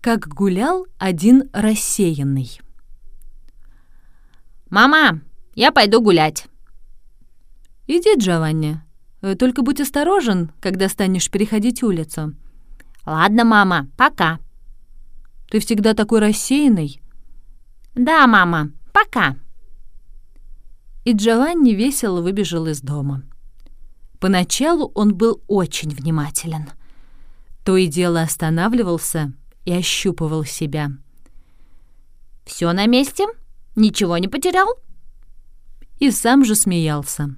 как гулял один рассеянный. «Мама, я пойду гулять». «Иди, Джованни, только будь осторожен, когда станешь переходить улицу». «Ладно, мама, пока». «Ты всегда такой рассеянный». «Да, мама, пока». И Джованни весело выбежал из дома. Поначалу он был очень внимателен. То и дело останавливался и ощупывал себя. «Всё на месте? Ничего не потерял?» И сам же смеялся.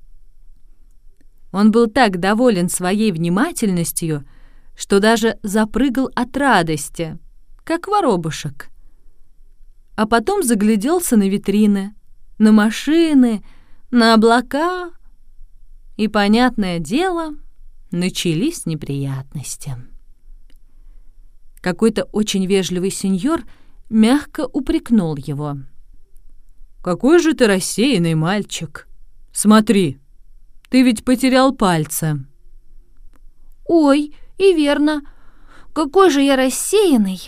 Он был так доволен своей внимательностью, что даже запрыгал от радости, как воробушек. А потом загляделся на витрины, на машины, на облака, и, понятное дело, начались неприятности. Какой-то очень вежливый сеньор мягко упрекнул его. «Какой же ты рассеянный мальчик! Смотри, ты ведь потерял пальцы». «Ой, и верно, какой же я рассеянный!»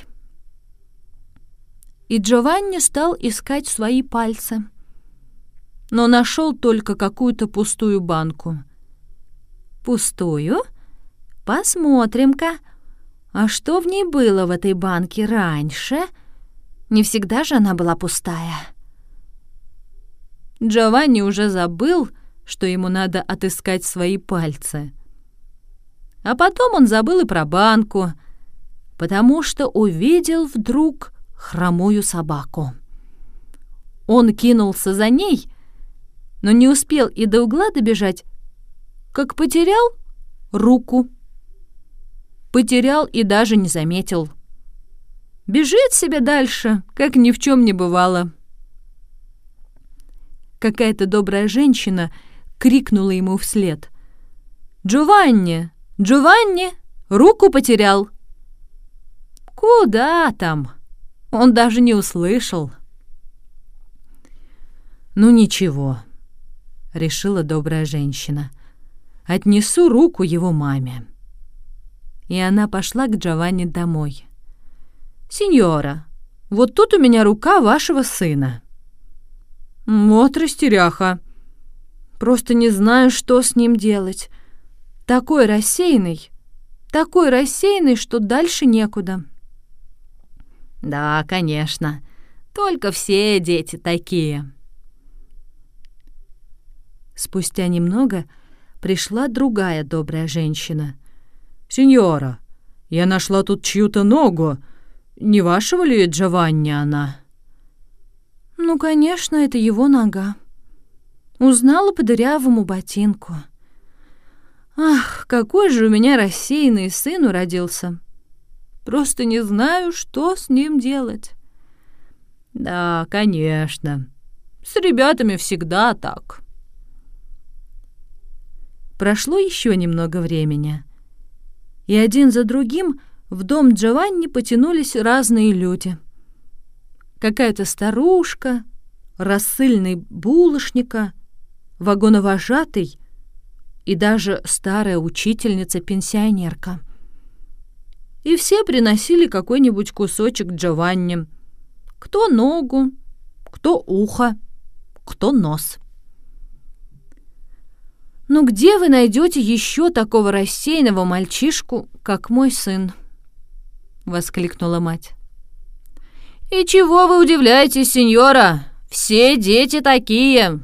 И Джованни стал искать свои пальцы, но нашел только какую-то пустую банку. «Пустую? Посмотрим-ка, а что в ней было в этой банке раньше? Не всегда же она была пустая». Джованни уже забыл, что ему надо отыскать свои пальцы. А потом он забыл и про банку, потому что увидел вдруг хромую собаку. Он кинулся за ней, но не успел и до угла добежать, как потерял руку. Потерял и даже не заметил. Бежит себе дальше, как ни в чем не бывало. Какая-то добрая женщина крикнула ему вслед: «Джованни! Джованни! Руку потерял!» Куда там? Он даже не услышал. «Ну ничего», — решила добрая женщина, — «отнесу руку его маме». И она пошла к Джованни домой. «Сеньора, вот тут у меня рука вашего сына». «Вот растеряха. Просто не знаю, что с ним делать. Такой рассеянный, что дальше некуда». «Да, конечно, только все дети такие». Спустя немного пришла другая добрая женщина. «Сеньора, я нашла тут чью-то ногу. Не вашего ли Джованни она?» «Ну, конечно, это его нога. Узнала по дырявому ботинку. Ах, какой же у меня рассеянный сын уродился. Просто не знаю, что с ним делать». «Да, конечно. С ребятами всегда так». Прошло еще немного времени, и один за другим в дом Джованни потянулись разные люди. Какая-то старушка, рассыльный булочника, вагоновожатый и даже старая учительница-пенсионерка. И все приносили какой-нибудь кусочек Джованни. Кто ногу, кто ухо, кто нос. «Ну где вы найдете еще такого рассеянного мальчишку, как мой сын?» — воскликнула мать. «И чего вы удивляетесь, сеньора? Все дети такие!»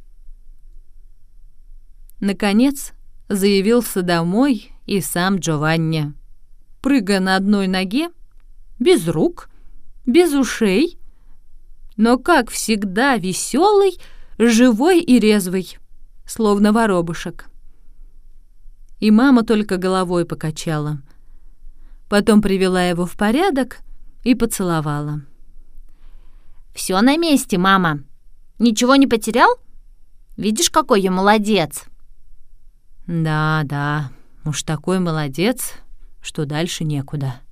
Наконец заявился домой и сам Джованни, прыгая на одной ноге, без рук, без ушей, но, как всегда, веселый, живой и резвый, словно воробушек. И мама только головой покачала. Потом привела его в порядок и поцеловала. «Всё на месте, мама. Ничего не потерял? Видишь, какой я молодец». «Да, уж такой молодец, что дальше некуда».